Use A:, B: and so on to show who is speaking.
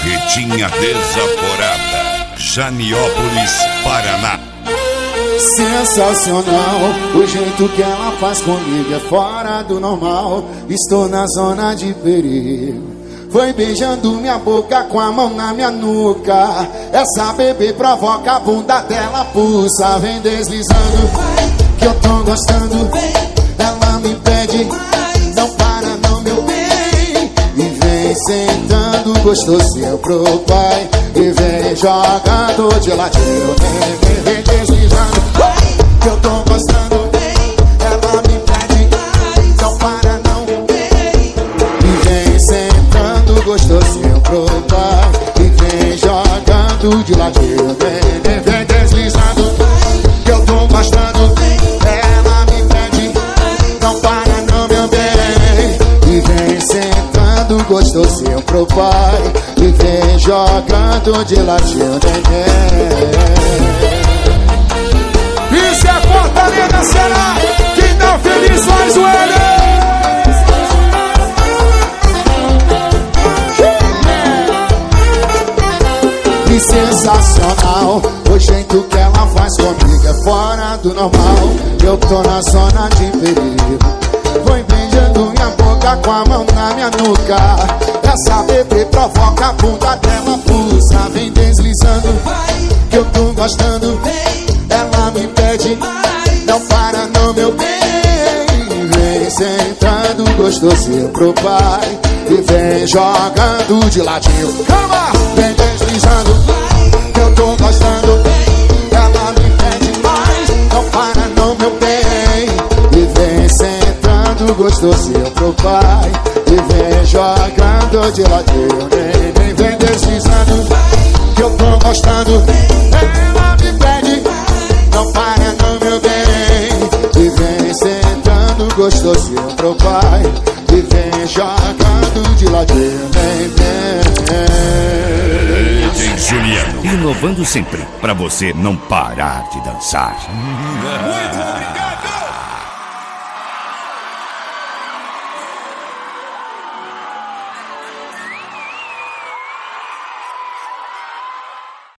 A: Barretinha Desaforada, Janiópolis, Paraná.
B: Sensacional, o jeito que ela faz comigo é fora do normal. Estou na zona de perigo. Foi beijando minha boca com a mão na minha nuca. Essa bebê provoca, a bunda dela pulsa. Vem deslizando, que eu tô gostando. Ela me pede, não para não, meu bem. E vem sentando gostosinho pro pai. E vem jogando de ladinho. Vem deslizando, que eu tô gostando. Ela me pede, não para não. E vem sentando gostosinho pro pai. E vem jogando de ladinho. Vem deslizando, que eu tô gostando. Ela me pede, não para não, meu bem. E vem sentando gostosinho pro pai. E vem jogando de ladinho.
C: Isso é Fortaleza, será? Quem tá feliz faz o L.
B: Que sensacional, o jeito que ela faz comigo é fora do normal. Eu tô na zona de perigo. Foi beijando minha boca com a mão na minha nuca. Essa bebê provoca, a bunda dela pulsa. Vem deslizando, que eu tô gostando. Ela me pede, não para não, meu bem. Vem sentando gostosinho pro pai. E vem jogando de ladinho. Calma! Vem deslizando, que eu tô gostando. Ela me pede mais, não para não, meu bem. E vem sentando gostosinho pro pai. E vem jogando de ladinho. Vem deslizando, que eu tô gostando. Ela me pede, não para não, meu bem. E vem sentando gostosinho pro pai. E vem jogando de ladinho.
A: DJ Juliano, inovando sempre, pra você não parar de dançar.